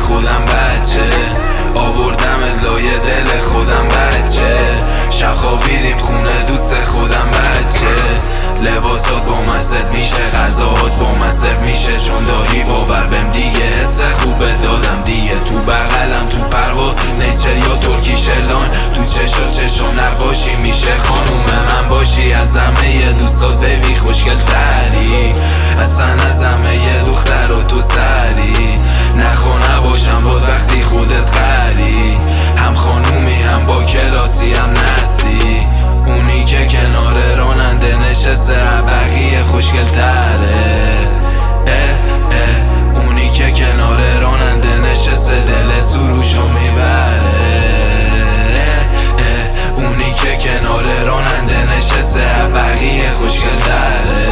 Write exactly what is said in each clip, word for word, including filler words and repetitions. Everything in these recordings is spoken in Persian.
خودم بچه، آوردم لای دل خودم بچه، شب خوابیدیم خونه دوست خودم بچه، لباسات با من ست میشه، غذاهات با من سرو میشه، چون داری باور بهم دیگه، حس خوبت دادم دیگه، تو بغلم تو پرواز نیچر یا ترکی شلان، تو چشا چشم نقاشی میشه، خانوم من باشی، از همه دوستات بیبی خوشگل تری، اصلا از همه دختر و تو سری، نخوا نباشم باد وقتی خودت قری، هم خانومی هم با کلاسی هم نستی، اونی که کنار راننده نشسته بقیه خوشگل تره، اه اه اونی که کنار راننده نشسته دل سروشو میبره، اه اه اونی که کنار راننده نشسته بقیه خوشگل تره،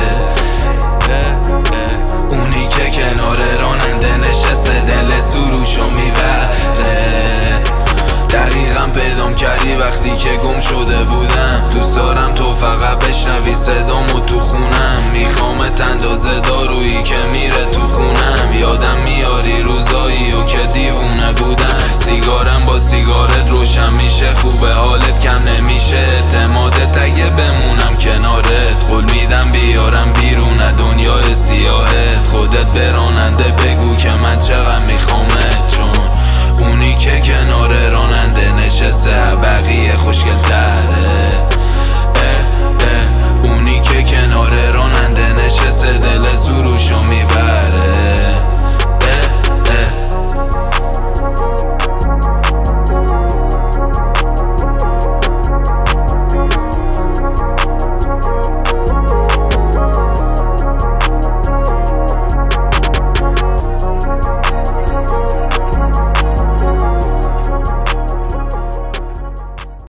اونی که کنار راننده نشسته دل سروشو میبره. دقیقا پیدام کردی وقتی که گم شده بودم، دوست دارم تو فقط بشنوی صدامو تو خونم، میخوامت اندازه دارویی که میره تو خونم، یادم میاری روزایی و که دیوونه بودم، سیگارم با سیگارت روشن میشه، خوبه حالت کم نمیشه، اعتمادت اگه بمونم کنارت، قول میدم بیارم بیرون دنیای سیاهت، خودت براننده بگو که من چقدر میخوامت، چون اونی که کنار راننده نشسته بقیه خوشگل